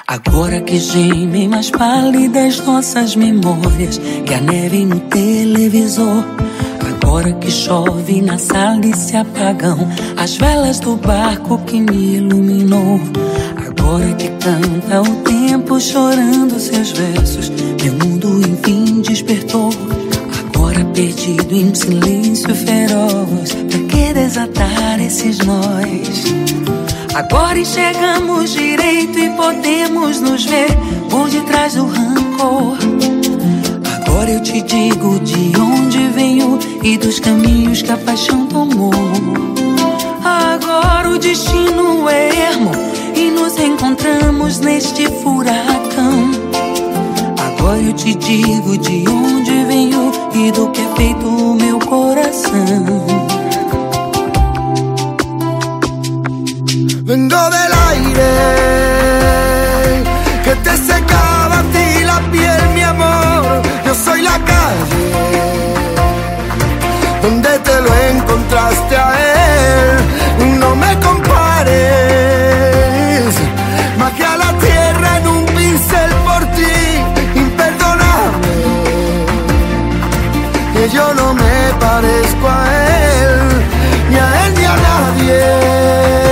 Agora que gemem mais pálidas nossas memórias que a neve no televisor. Agora que chove na sala e se apagam as velas do barco que me iluminou. Agora que canta o tempo chorando seus versos, meu mundo enfim despertou. Agora perdido em silêncio feroz, pra que desatar esses nós? Agora enxergamos direito e podemos nos ver por detrás do rancor. Agora eu te digo de onde venho e dos caminhos que a paixão tomou. Agora o destino é ermo e nos encontramos neste furacão. Agora eu te digo de onde venho e do que é feito o meu coração. Vengo del aire que te secaba a ti la piel, mi amor. Yo soy la calle donde te lo encontraste a él. No me compares, bajé a la tierra en un pincel por ti, imperdonable. Que yo no me parezco a él, ni a él ni a nadie.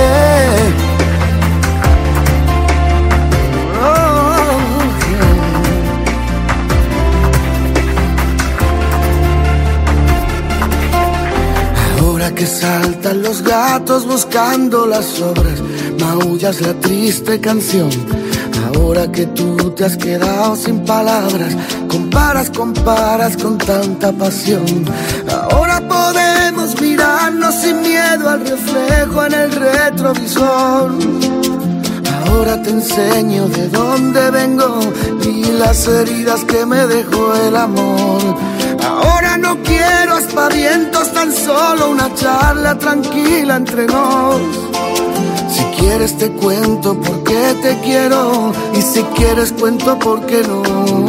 Que saltan los gatos buscando las sobras, maullas la triste canción. Ahora que tú te has quedado sin palabras, comparas con tanta pasión. Ahora podemos mirarnos sin miedo al reflejo en el retrovisor. Ahora te enseño de dónde vengo y las heridas que me dejó el amor. Ahora no quiero aspavientos, tan solo una charla tranquila entre nos. Si quieres te cuento por qué te quiero, y si quieres cuento por qué no.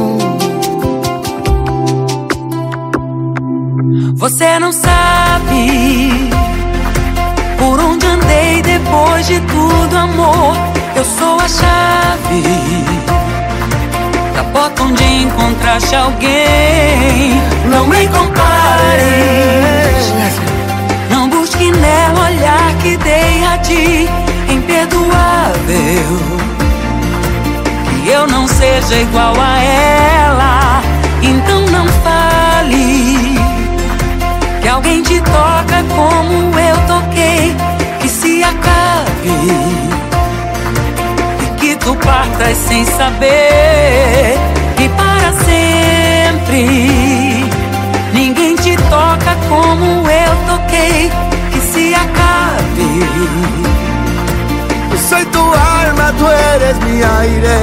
Você não sabe por onde andei depois de tudo, amor. Eu sou a chave da porta onde encontraste alguém. Não me compares, não busque nela olhar que dei a ti, imperdoável. Que eu não seja igual a ela, então não fale que alguém te toca como eu toquei. Que se acabe e que tu partas sem saber que para sempre ninguém te toca como eu toquei. Que se acabe. Soy tu alma, tú eres mi aire.